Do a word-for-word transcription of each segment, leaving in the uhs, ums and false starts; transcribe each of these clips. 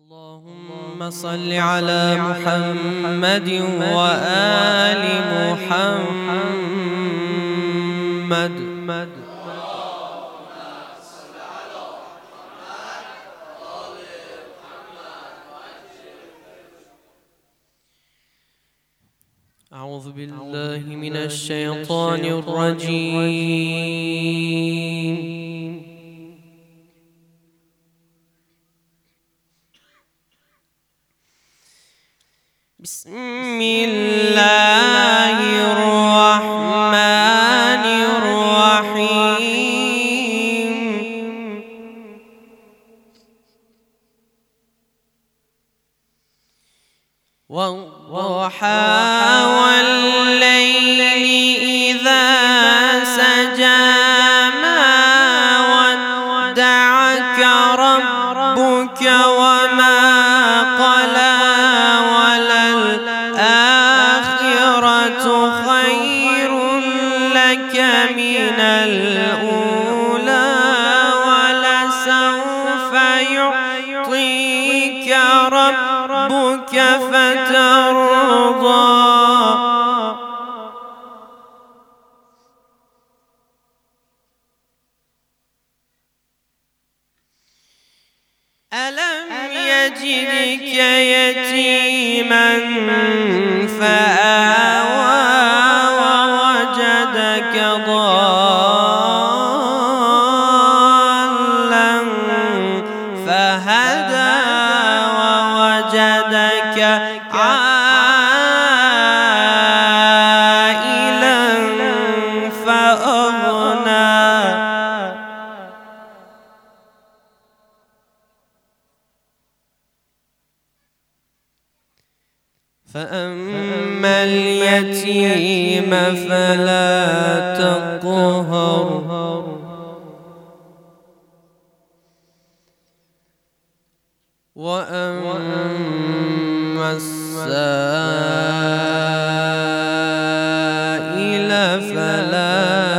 اللهم صل على محمد وآل محمد. أعوذ بالله من الشيطان الرجيم. بسم الله الرحمن الرحيم. والضحى والليل إذا سجى ما ودعك ربك وما قلى وللآخرة خير لك من الأولى ولسوف يعطيك ربك فترضى. ألم يجدك يتيما فآوى ووجدك ضالا فهدى ووجدك عائلا فأغنى. فأما اليتيم فلا تقهر وأما السائل فلا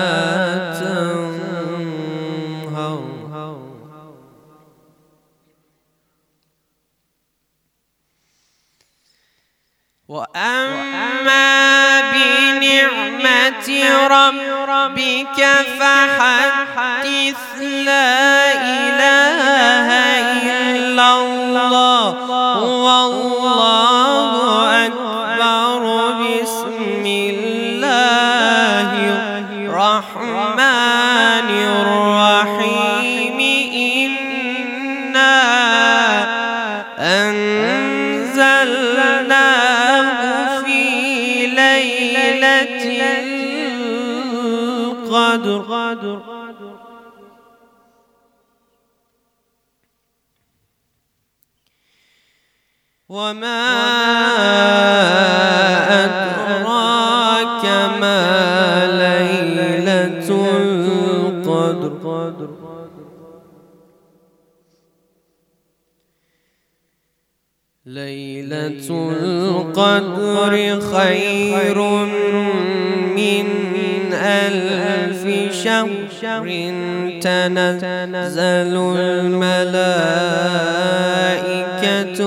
تنهر. وأما بنعمة ربك فحدث. لا إله إلا الله والله أكبر. بسم الله الرحمن الرحيم. إنا أنزلناه في ليلة القدر. وما أدراك ما ليلة القدر. ليلة القدر خير من ألف شهر. تنزل الملائكة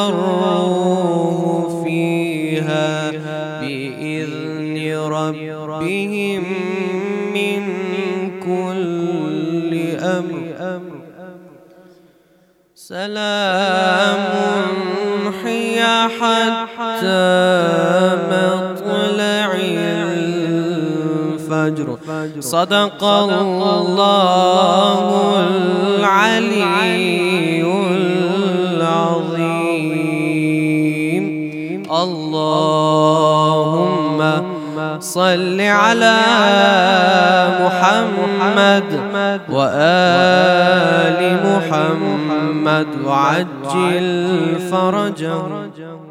والروح فيها بإذن ربهم من كل أمر. سلام هي حتى مطلع الفجر. صدق الله العلي العظيم. اللهم صل على محمد وآل محمد وعجل فرجه.